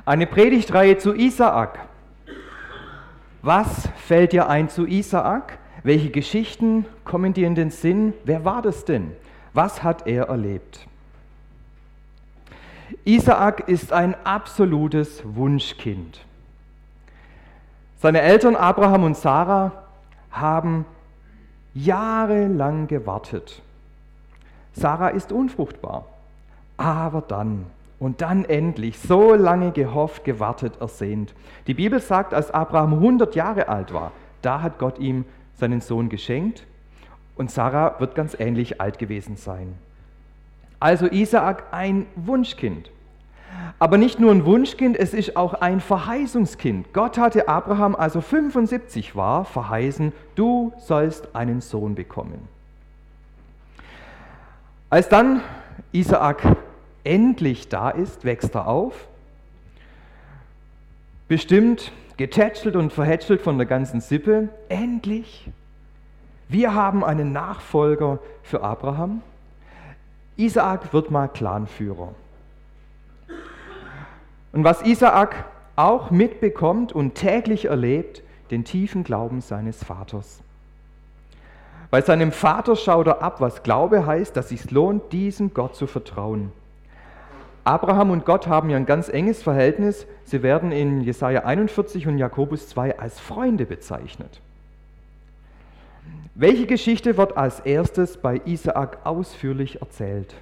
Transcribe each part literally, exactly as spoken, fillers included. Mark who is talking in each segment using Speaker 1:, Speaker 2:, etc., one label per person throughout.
Speaker 1: Eine Predigtreihe zu Isaak. Was fällt dir ein zu Isaak? Welche Geschichten kommen dir in den Sinn? Wer war das denn? Was hat er erlebt? Isaak ist ein absolutes Wunschkind. Seine Eltern Abraham und Sarah haben jahrelang gewartet. Sarah ist unfruchtbar, aber dann und dann endlich, so lange gehofft, gewartet, ersehnt. Die Bibel sagt, als Abraham hundert Jahre alt war, da hat Gott ihm seinen Sohn geschenkt und Sarah wird ganz ähnlich alt gewesen sein. Also Isaak ein Wunschkind. Aber nicht nur ein Wunschkind, es ist auch ein Verheißungskind. Gott hatte Abraham, als er fünfundsiebzig war, verheißen, du sollst einen Sohn bekommen. Als dann Isaak endlich da ist, wächst er auf, bestimmt getätschelt und verhätschelt von der ganzen Sippe. Endlich, wir haben einen Nachfolger für Abraham. Isaak wird mal Clanführer. Und was Isaak auch mitbekommt und täglich erlebt, den tiefen Glauben seines Vaters. Bei seinem Vater schaut er ab, was Glaube heißt, dass es sich lohnt, diesem Gott zu vertrauen. Abraham und Gott haben ja ein ganz enges Verhältnis. Sie werden in Jesaja einundvierzig und Jakobus zwei als Freunde bezeichnet. Welche Geschichte wird als erstes bei Isaak ausführlich erzählt?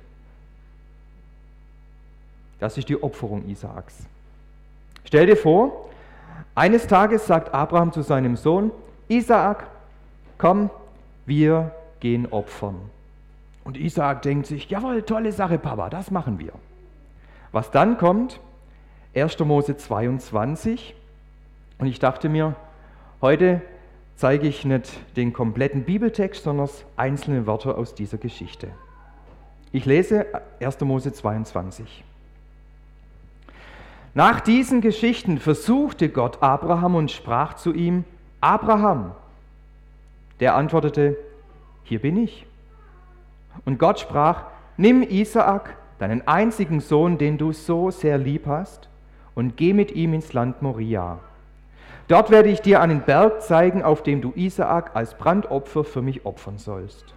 Speaker 1: Das ist die Opferung Isaaks. Stell dir vor, eines Tages sagt Abraham zu seinem Sohn, Isaak, komm, wir gehen opfern. Und Isaak denkt sich, jawohl, tolle Sache, Papa, das machen wir. Was dann kommt, erster Mose zweiundzwanzig, und ich dachte mir, heute zeige ich nicht den kompletten Bibeltext, sondern einzelne Wörter aus dieser Geschichte. Ich lese erster Mose zweiundzwanzig. Nach diesen Geschichten versuchte Gott Abraham und sprach zu ihm, Abraham. Der antwortete, hier bin ich. Und Gott sprach, nimm Isaak, deinen einzigen Sohn, den du so sehr lieb hast, und geh mit ihm ins Land Moria. Dort werde ich dir einen Berg zeigen, auf dem du Isaak als Brandopfer für mich opfern sollst.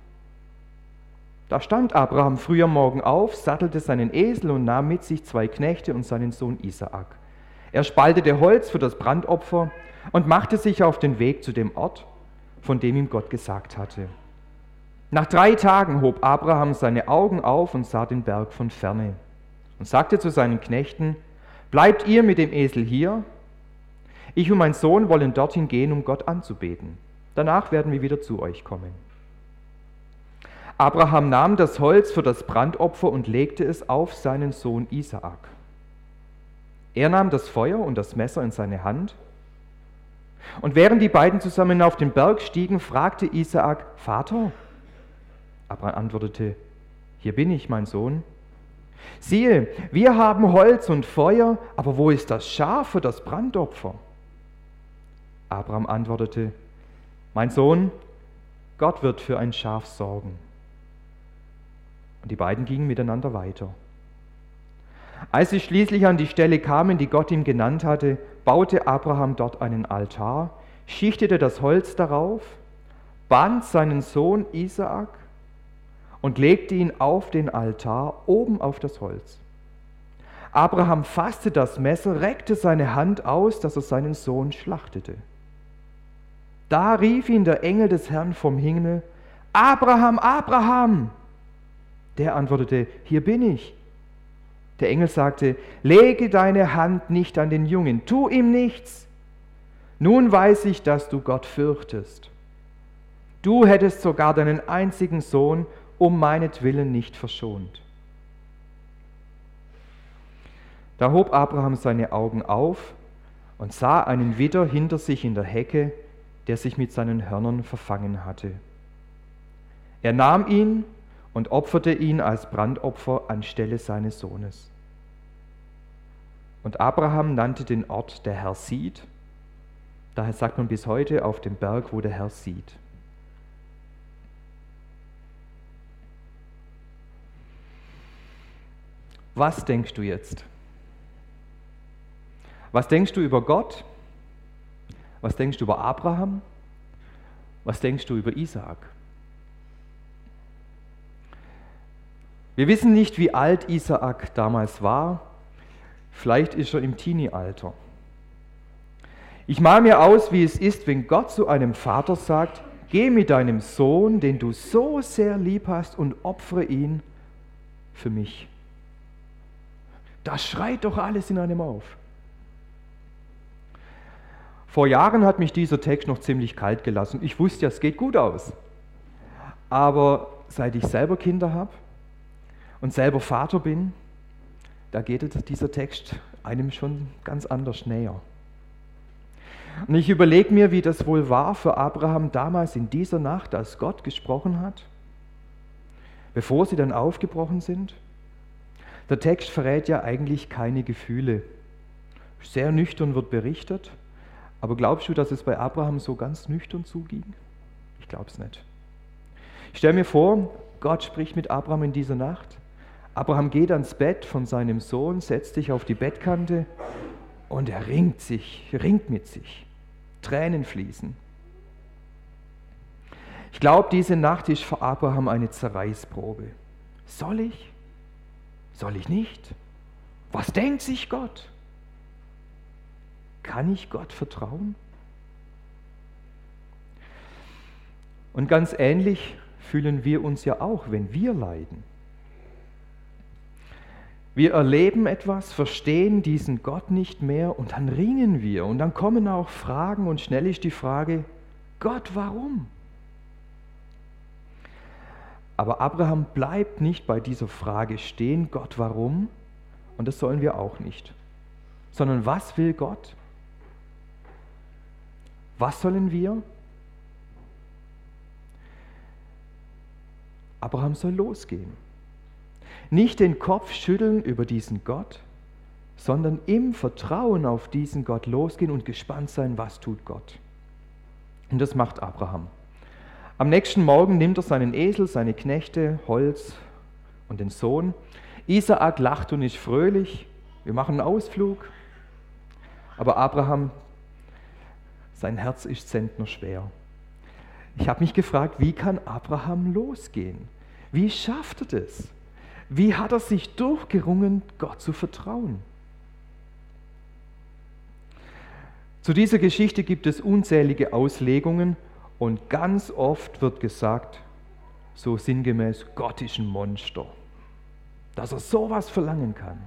Speaker 1: Da stand Abraham früh am Morgen auf, sattelte seinen Esel und nahm mit sich zwei Knechte und seinen Sohn Isaak. Er spaltete Holz für das Brandopfer und machte sich auf den Weg zu dem Ort, von dem ihm Gott gesagt hatte. Nach drei Tagen hob Abraham seine Augen auf und sah den Berg von ferne und sagte zu seinen Knechten, bleibt ihr mit dem Esel hier? Ich und mein Sohn wollen dorthin gehen, um Gott anzubeten. Danach werden wir wieder zu euch kommen. Abraham nahm das Holz für das Brandopfer und legte es auf seinen Sohn Isaak. Er nahm das Feuer und das Messer in seine Hand. Und während die beiden zusammen auf den Berg stiegen, fragte Isaak, Vater? Abraham antwortete, hier bin ich, mein Sohn. Siehe, wir haben Holz und Feuer, aber wo ist das Schaf für das Brandopfer? Abraham antwortete, mein Sohn, Gott wird für ein Schaf sorgen. Und die beiden gingen miteinander weiter. Als sie schließlich an die Stelle kamen, die Gott ihm genannt hatte, baute Abraham dort einen Altar, schichtete das Holz darauf, band seinen Sohn Isaak und legte ihn auf den Altar oben auf das Holz. Abraham fasste das Messer, reckte seine Hand aus, dass er seinen Sohn schlachtete. Da rief ihn der Engel des Herrn vom Himmel, Abraham, Abraham! Der antwortete, hier bin ich. Der Engel sagte, lege deine Hand nicht an den Jungen, tu ihm nichts. Nun weiß ich, dass du Gott fürchtest. Du hättest sogar deinen einzigen Sohn um meinetwillen nicht verschont. Da hob Abraham seine Augen auf und sah einen Widder hinter sich in der Hecke, der sich mit seinen Hörnern verfangen hatte. Er nahm ihn und opferte ihn als Brandopfer anstelle seines Sohnes. Und Abraham nannte den Ort, der Herr sieht. Daher sagt man bis heute auf dem Berg, wo der Herr sieht. Was denkst du jetzt? Was denkst du über Gott? Was denkst du über Abraham? Was denkst du über Isaak? Wir wissen nicht, wie alt Isaak damals war. Vielleicht ist er im Teenie-Alter. Ich male mir aus, wie es ist, wenn Gott zu einem Vater sagt, geh mit deinem Sohn, den du so sehr lieb hast, und opfere ihn für mich. Das schreit doch alles in einem auf. Vor Jahren hat mich dieser Text noch ziemlich kalt gelassen. Ich wusste ja, es geht gut aus. Aber seit ich selber Kinder habe und selber Vater bin, da geht dieser Text einem schon ganz anders näher. Und ich überlege mir, wie das wohl war für Abraham damals in dieser Nacht, als Gott gesprochen hat, bevor sie dann aufgebrochen sind. Der Text verrät ja eigentlich keine Gefühle. Sehr nüchtern wird berichtet, aber glaubst du, dass es bei Abraham so ganz nüchtern zuging? Ich glaube es nicht. Ich stelle mir vor, Gott spricht mit Abraham in dieser Nacht. Abraham geht ans Bett von seinem Sohn, setzt sich auf die Bettkante und er ringt sich, ringt mit sich. Tränen fließen. Ich glaube, diese Nacht ist für Abraham eine Zerreißprobe. Soll ich? Soll ich nicht? Was denkt sich Gott? Kann ich Gott vertrauen? Und ganz ähnlich fühlen wir uns ja auch, wenn wir leiden. Wir erleben etwas, verstehen diesen Gott nicht mehr und dann ringen wir und dann kommen auch Fragen und schnell ist die Frage, Gott, warum? Aber Abraham bleibt nicht bei dieser Frage stehen, Gott, warum? Und das sollen wir auch nicht. Sondern was will Gott? Was sollen wir? Abraham soll losgehen. Nicht den Kopf schütteln über diesen Gott, sondern im Vertrauen auf diesen Gott losgehen und gespannt sein, was tut Gott. Und das macht Abraham. Am nächsten Morgen nimmt er seinen Esel, seine Knechte, Holz und den Sohn. Isaak lacht und ist fröhlich. Wir machen einen Ausflug. Aber Abraham, sein Herz ist zentnerschwer. Ich habe mich gefragt, wie kann Abraham losgehen? Wie schafft er das? Wie hat er sich durchgerungen, Gott zu vertrauen? Zu dieser Geschichte gibt es unzählige Auslegungen und ganz oft wird gesagt, so sinngemäß, Gott ist ein Monster, dass er sowas verlangen kann.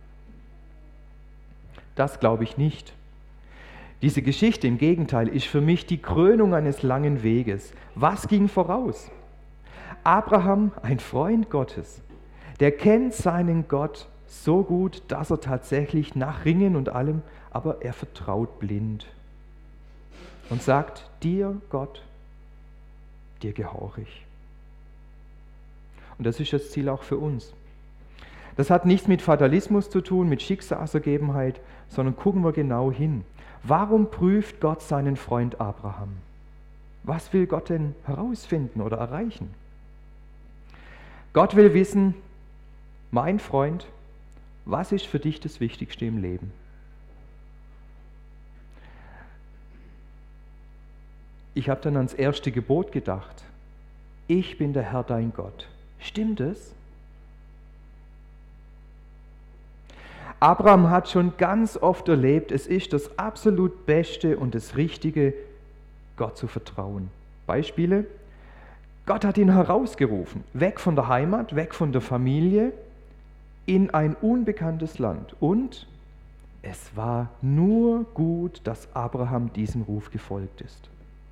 Speaker 1: Das glaube ich nicht. Diese Geschichte im Gegenteil ist für mich die Krönung eines langen Weges. Was ging voraus? Abraham, ein Freund Gottes, der kennt seinen Gott so gut, dass er tatsächlich nach Ringen und allem, aber er vertraut blind und sagt, dir Gott, dir gehorche ich. Und das ist das Ziel auch für uns. Das hat nichts mit Fatalismus zu tun, mit Schicksalsergebenheit, sondern gucken wir genau hin. Warum prüft Gott seinen Freund Abraham? Was will Gott denn herausfinden oder erreichen? Gott will wissen, mein Freund, was ist für dich das Wichtigste im Leben? Ich habe dann ans erste Gebot gedacht. Ich bin der Herr, dein Gott. Stimmt es? Abraham hat schon ganz oft erlebt, es ist das absolut Beste und das Richtige, Gott zu vertrauen. Beispiele? Gott hat ihn herausgerufen, weg von der Heimat, weg von der Familie, in ein unbekanntes Land. Und es war nur gut, dass Abraham diesem Ruf gefolgt ist.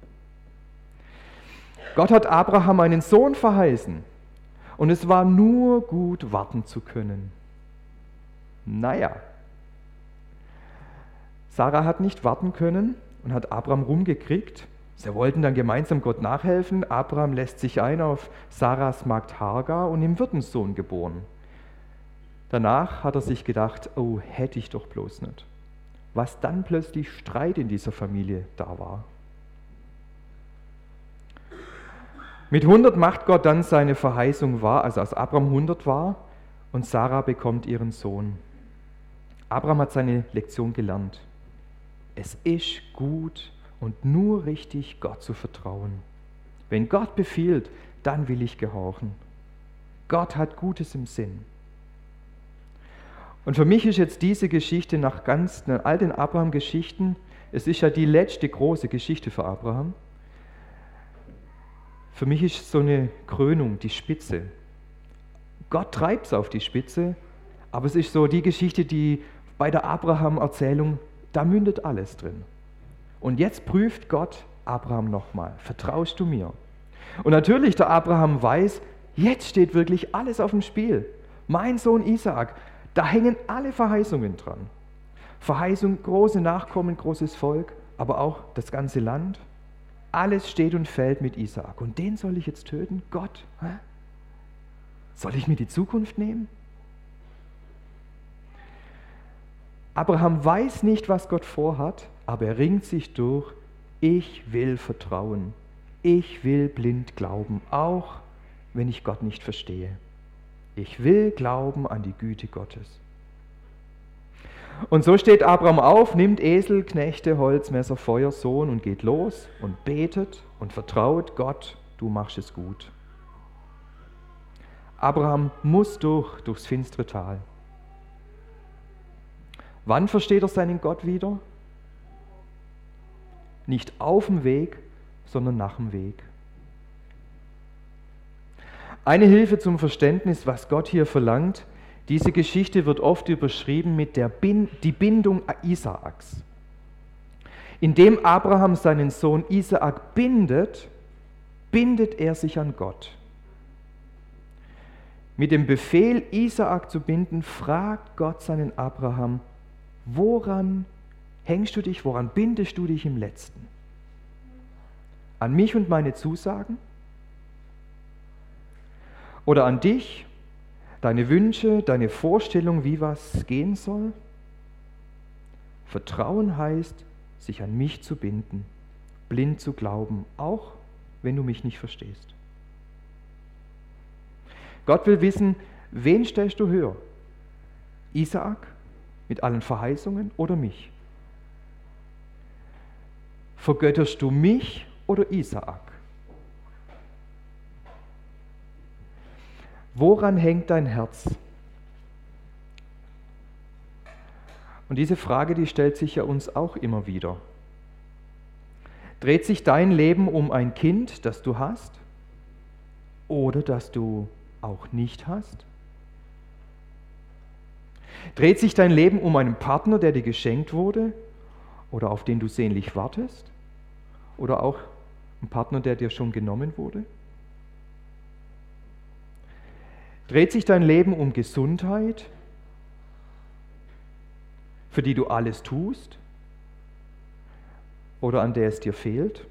Speaker 1: Gott hat Abraham einen Sohn verheißen und es war nur gut, warten zu können. Naja, Sarah hat nicht warten können und hat Abraham rumgekriegt. Sie wollten dann gemeinsam Gott nachhelfen. Abraham lässt sich ein auf Sarahs Magd Hagar und ihm wird ein Sohn geboren. Danach hat er sich gedacht, oh, hätte ich doch bloß nicht. Was dann plötzlich Streit in dieser Familie da war. Mit hundert macht Gott dann seine Verheißung wahr, also als Abraham hundert war und Sarah bekommt ihren Sohn. Abraham hat seine Lektion gelernt. Es ist gut und nur richtig, Gott zu vertrauen. Wenn Gott befiehlt, dann will ich gehorchen. Gott hat Gutes im Sinn. Und für mich ist jetzt diese Geschichte nach ganz nach all den Abraham-Geschichten, es ist ja die letzte große Geschichte für Abraham. Für mich ist so eine Krönung, die Spitze. Gott treibt es auf die Spitze, aber es ist so die Geschichte, die bei der Abraham-Erzählung, da mündet alles drin. Und jetzt prüft Gott Abraham nochmal. Vertraust du mir? Und natürlich, der Abraham weiß, jetzt steht wirklich alles auf dem Spiel. Mein Sohn Isaak, da hängen alle Verheißungen dran. Verheißung, große Nachkommen, großes Volk, aber auch das ganze Land. Alles steht und fällt mit Isaak. Und den soll ich jetzt töten? Gott? Hä? Soll ich mir die Zukunft nehmen? Abraham weiß nicht, was Gott vorhat, aber er ringt sich durch. Ich will vertrauen. Ich will blind glauben, auch wenn ich Gott nicht verstehe. Ich will glauben an die Güte Gottes. Und so steht Abraham auf, nimmt Esel, Knechte, Holz, Messer, Feuer, Sohn und geht los und betet und vertraut Gott, du machst es gut. Abraham muss durch, durchs finstere Tal. Wann versteht er seinen Gott wieder? Nicht auf dem Weg, sondern nach dem Weg. Eine Hilfe zum Verständnis, was Gott hier verlangt, diese Geschichte wird oft überschrieben mit der Bin- die Bindung Isaaks. Indem Abraham seinen Sohn Isaak bindet, bindet er sich an Gott. Mit dem Befehl, Isaak zu binden, fragt Gott seinen Abraham, woran hängst du dich, woran bindest du dich im Letzten? An mich und meine Zusagen? Oder an dich, deine Wünsche, deine Vorstellung, wie was gehen soll? Vertrauen heißt, sich an mich zu binden, blind zu glauben, auch wenn du mich nicht verstehst. Gott will wissen, wen stellst du höher? Isaak mit allen Verheißungen oder mich? Vergötterst du mich oder Isaak? Woran hängt dein Herz? Und diese Frage, die stellt sich ja uns auch immer wieder. Dreht sich dein Leben um ein Kind, das du hast oder das du auch nicht hast? Dreht sich dein Leben um einen Partner, der dir geschenkt wurde oder auf den du sehnlich wartest? Oder auch einen Partner, der dir schon genommen wurde? Dreht sich dein Leben um Gesundheit, für die du alles tust oder an der es dir fehlt?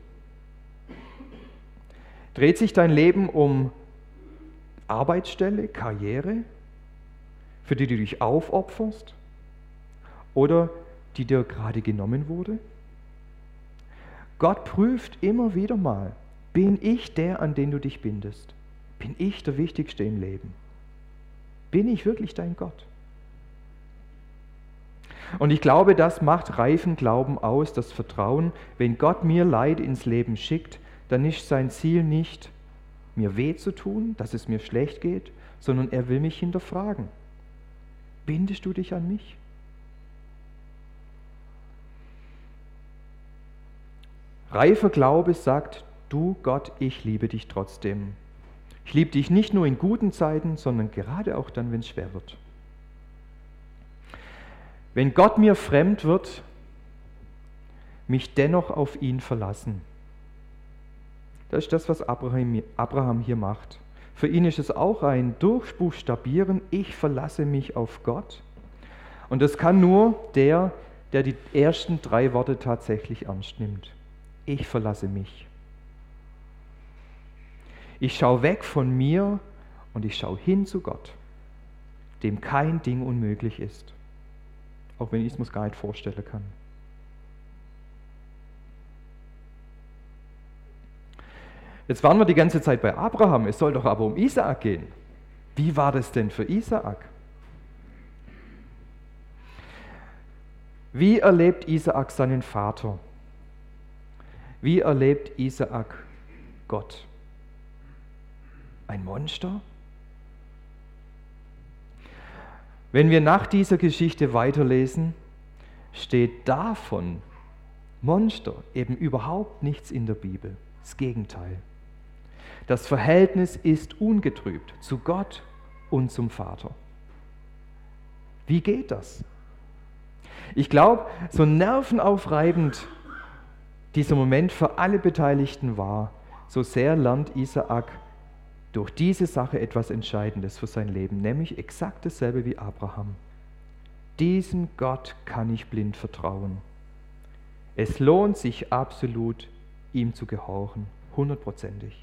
Speaker 1: Dreht sich dein Leben um Arbeitsstelle, Karriere, für die du dich aufopferst oder die dir gerade genommen wurde? Gott prüft immer wieder mal, bin ich der, an den du dich bindest? Bin ich der Wichtigste im Leben? Bin ich wirklich dein Gott? Und ich glaube, das macht reifen Glauben aus, das Vertrauen. Wenn Gott mir Leid ins Leben schickt, dann ist sein Ziel nicht, mir weh zu tun, dass es mir schlecht geht, sondern er will mich hinterfragen. Bindest du dich an mich? Reifer Glaube sagt, du Gott, ich liebe dich trotzdem. Ich liebe dich nicht nur in guten Zeiten, sondern gerade auch dann, wenn es schwer wird. Wenn Gott mir fremd wird, mich dennoch auf ihn verlassen. Das ist das, was Abraham hier macht. Für ihn ist es auch ein Durchbuchstabieren, ich verlasse mich auf Gott. Und das kann nur der, der die ersten drei Worte tatsächlich ernst nimmt. Ich verlasse mich. Ich schaue weg von mir und ich schaue hin zu Gott, dem kein Ding unmöglich ist, auch wenn ich es mir gar nicht vorstellen kann. Jetzt waren wir die ganze Zeit bei Abraham, es soll doch aber um Isaak gehen. Wie war das denn für Isaak? Wie erlebt Isaak seinen Vater? Wie erlebt Isaak Gott? Ein Monster? Wenn wir nach dieser Geschichte weiterlesen, steht davon Monster eben überhaupt nichts in der Bibel. Das Gegenteil. Das Verhältnis ist ungetrübt zu Gott und zum Vater. Wie geht das? Ich glaube, so nervenaufreibend dieser Moment für alle Beteiligten war, so sehr lernt Isaak durch diese Sache etwas Entscheidendes für sein Leben, nämlich exakt dasselbe wie Abraham. Diesem Gott kann ich blind vertrauen. Es lohnt sich absolut, ihm zu gehorchen, hundertprozentig.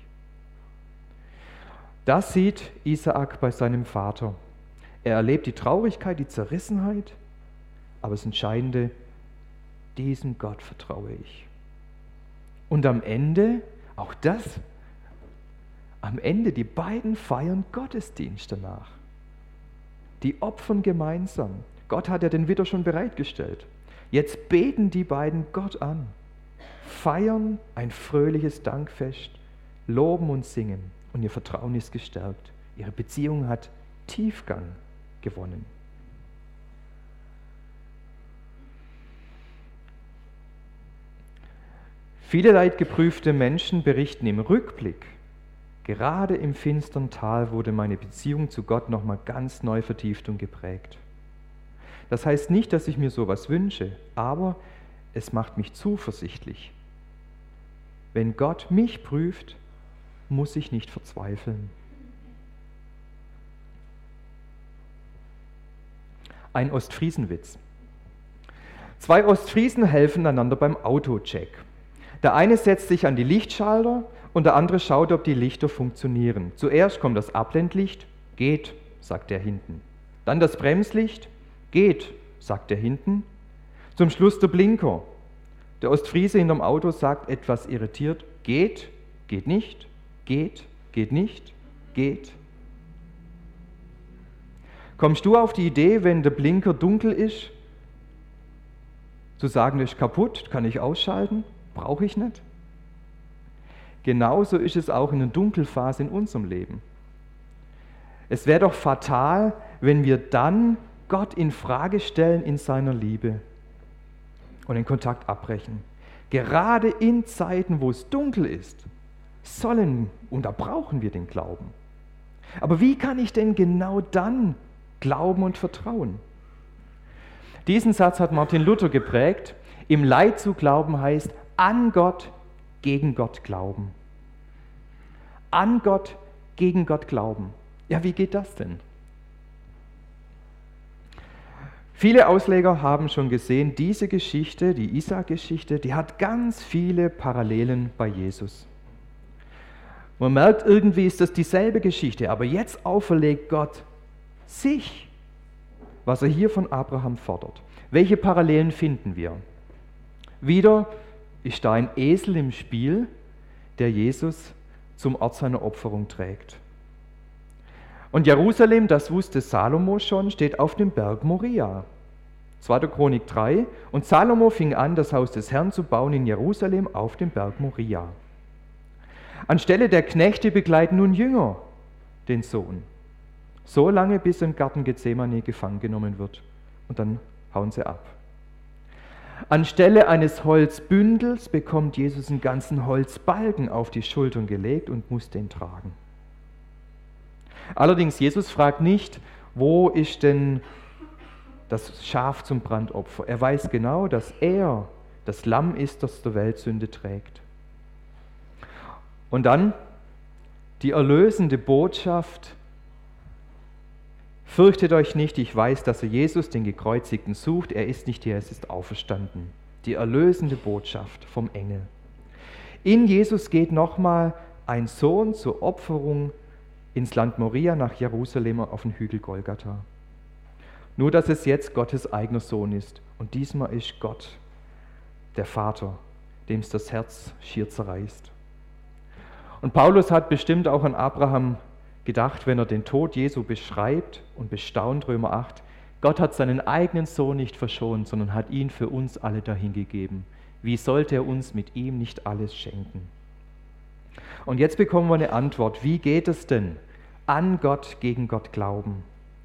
Speaker 1: Das sieht Isaak bei seinem Vater. Er erlebt die Traurigkeit, die Zerrissenheit, aber das Entscheidende, diesem Gott vertraue ich. Und am Ende, auch das, am Ende, die beiden feiern Gottesdienst danach. Die opfern gemeinsam. Gott hat ja den Widder schon bereitgestellt. Jetzt beten die beiden Gott an, feiern ein fröhliches Dankfest, loben und singen und ihr Vertrauen ist gestärkt. Ihre Beziehung hat Tiefgang gewonnen. Viele leidgeprüfte Menschen berichten im Rückblick, gerade im finstern Tal wurde meine Beziehung zu Gott nochmal ganz neu vertieft und geprägt. Das heißt nicht, dass ich mir sowas wünsche, aber es macht mich zuversichtlich. Wenn Gott mich prüft, muss ich nicht verzweifeln. Ein Ostfriesenwitz. Zwei Ostfriesen helfen einander beim Autocheck. Der eine setzt sich an die Lichtschalter und der andere schaut, ob die Lichter funktionieren. Zuerst kommt das Abblendlicht, geht, sagt der hinten. Dann das Bremslicht, geht, sagt der hinten. Zum Schluss der Blinker. Der Ostfriese hinterm Auto sagt etwas irritiert, geht, geht nicht, geht, geht nicht, geht. Kommst du auf die Idee, wenn der Blinker dunkel ist, zu sagen, das ist kaputt, kann ich ausschalten? Brauche ich nicht. Genauso ist es auch in der Dunkelphase in unserem Leben. Es wäre doch fatal, wenn wir dann Gott in Frage stellen in seiner Liebe und den Kontakt abbrechen. Gerade in Zeiten, wo es dunkel ist, sollen und da brauchen wir den Glauben. Aber wie kann ich denn genau dann glauben und vertrauen? Diesen Satz hat Martin Luther geprägt. Im Leid zu glauben heißt, an Gott, gegen Gott glauben. An Gott, gegen Gott glauben. Ja, wie geht das denn? Viele Ausleger haben schon gesehen, diese Geschichte, die Isaak-Geschichte, die hat ganz viele Parallelen bei Jesus. Man merkt, irgendwie ist das dieselbe Geschichte, aber jetzt auferlegt Gott sich, was er hier von Abraham fordert. Welche Parallelen finden wir? Wieder ist da ein Esel im Spiel, der Jesus zum Ort seiner Opferung trägt. Und Jerusalem, das wusste Salomo schon, steht auf dem Berg Moria. zweiter Chronik drei. Und Salomo fing an, das Haus des Herrn zu bauen in Jerusalem auf dem Berg Moria. Anstelle der Knechte begleiten nun Jünger den Sohn. So lange, bis er im Garten Gethsemane gefangen genommen wird. Und dann hauen sie ab. Anstelle eines Holzbündels bekommt Jesus einen ganzen Holzbalken auf die Schultern gelegt und muss den tragen. Allerdings, Jesus fragt nicht, wo ist denn das Schaf zum Brandopfer? Er weiß genau, dass er das Lamm ist, das der Weltsünde trägt. Und dann die erlösende Botschaft: Fürchtet euch nicht, ich weiß, dass ihr Jesus, den Gekreuzigten, sucht. Er ist nicht hier, es ist auferstanden. Die erlösende Botschaft vom Engel. In Jesus geht nochmal ein Sohn zur Opferung ins Land Moria nach Jerusalem auf den Hügel Golgatha. Nur, dass es jetzt Gottes eigener Sohn ist. Und diesmal ist Gott, der Vater, dem es das Herz schier zerreißt. Und Paulus hat bestimmt auch an Abraham gedacht, wenn er den Tod Jesu beschreibt und bestaunt, Römer acht, Gott hat seinen eigenen Sohn nicht verschont, sondern hat ihn für uns alle dahingegeben. Wie sollte er uns mit ihm nicht alles schenken? Und jetzt bekommen wir eine Antwort. Wie geht es denn? An Gott, gegen Gott glauben.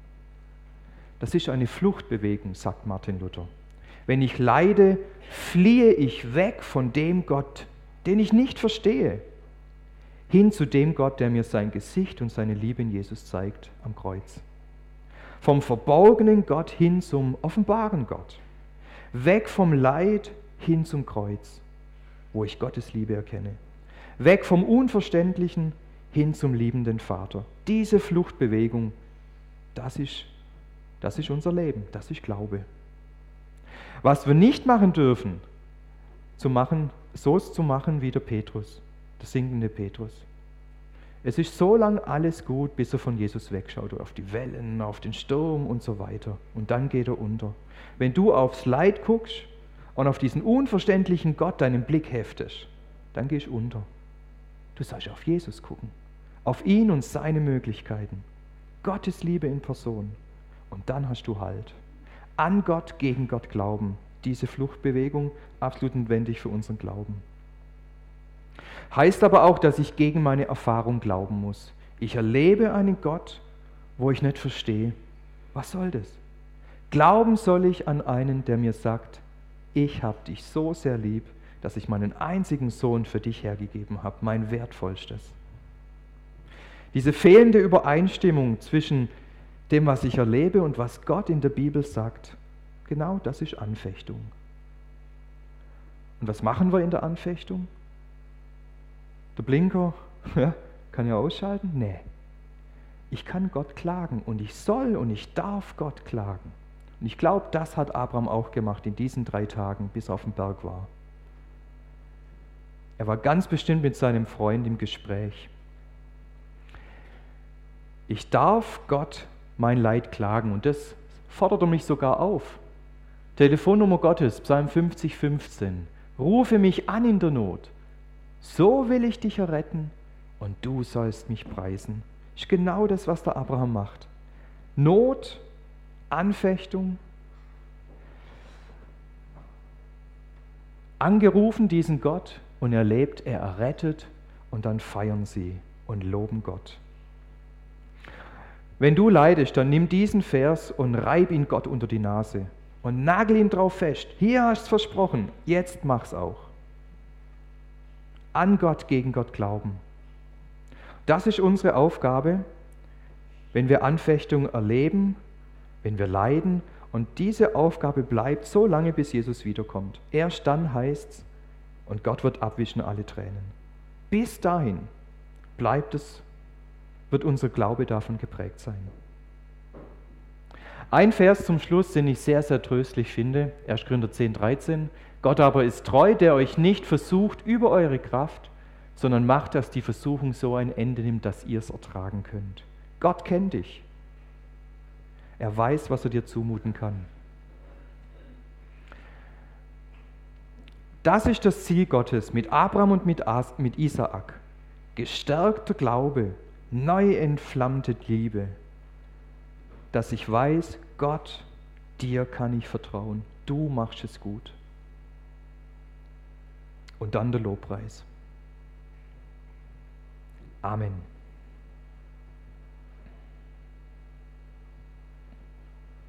Speaker 1: Das ist eine Fluchtbewegung, sagt Martin Luther. Wenn ich leide, fliehe ich weg von dem Gott, den ich nicht verstehe, hin zu dem Gott, der mir sein Gesicht und seine Liebe in Jesus zeigt am Kreuz. Vom verborgenen Gott hin zum offenbaren Gott. Weg vom Leid hin zum Kreuz, wo ich Gottes Liebe erkenne. Weg vom Unverständlichen hin zum liebenden Vater. Diese Fluchtbewegung, das ist, das ist unser Leben, das ist Glaube. Was wir nicht machen dürfen, zu machen, so zu machen wie der Petrus, der sinkende Petrus. Es ist so lang alles gut, bis er von Jesus wegschaut, auf die Wellen, auf den Sturm und so weiter. Und dann geht er unter. Wenn du aufs Leid guckst und auf diesen unverständlichen Gott deinen Blick heftest, dann gehst du unter. Du sollst auf Jesus gucken, auf ihn und seine Möglichkeiten. Gottes Liebe in Person. Und dann hast du Halt. An Gott, gegen Gott glauben. Diese Fluchtbewegung, absolut notwendig für unseren Glauben. Heißt aber auch, dass ich gegen meine Erfahrung glauben muss. Ich erlebe einen Gott, wo ich nicht verstehe. Was soll das? Glauben soll ich an einen, der mir sagt, ich habe dich so sehr lieb, dass ich meinen einzigen Sohn für dich hergegeben habe, mein wertvollstes. Diese fehlende Übereinstimmung zwischen dem, was ich erlebe und was Gott in der Bibel sagt, genau das ist Anfechtung. Und was machen wir in der Anfechtung? Der Blinker, ja, kann ja ausschalten? Nee. Ich kann Gott klagen und ich soll und ich darf Gott klagen. Und ich glaube, das hat Abraham auch gemacht in diesen drei Tagen, bis er auf dem Berg war. Er war ganz bestimmt mit seinem Freund im Gespräch. Ich darf Gott mein Leid klagen und das fordert er mich sogar auf. Telefonnummer Gottes, Psalm fünfzig, fünfzehn. Rufe mich an in der Not. So will ich dich erretten und du sollst mich preisen. Das ist genau das, was der Abraham macht. Not, Anfechtung, angerufen diesen Gott und er lebt, er errettet und dann feiern sie und loben Gott. Wenn du leidest, dann nimm diesen Vers und reib ihn Gott unter die Nase und nagel ihn drauf fest. Hier hast du es versprochen, jetzt mach's auch. An Gott, gegen Gott glauben. Das ist unsere Aufgabe, wenn wir Anfechtung erleben, wenn wir leiden. Und diese Aufgabe bleibt so lange, bis Jesus wiederkommt. Erst dann heißt's, und Gott wird abwischen alle Tränen. Bis dahin bleibt es, wird unser Glaube davon geprägt sein. Ein Vers zum Schluss, den ich sehr, sehr tröstlich finde, erster Korinther zehn, dreizehn. Gott aber ist treu, der euch nicht versucht über eure Kraft, sondern macht, dass die Versuchung so ein Ende nimmt, dass ihr es ertragen könnt. Gott kennt dich. Er weiß, was er dir zumuten kann. Das ist das Ziel Gottes mit Abraham und mit, As- mit Isaak. Gestärkter Glaube, neu entflammte Liebe, dass ich weiß, Gott, dir kann ich vertrauen. Du machst es gut. Und dann der Lobpreis. Amen.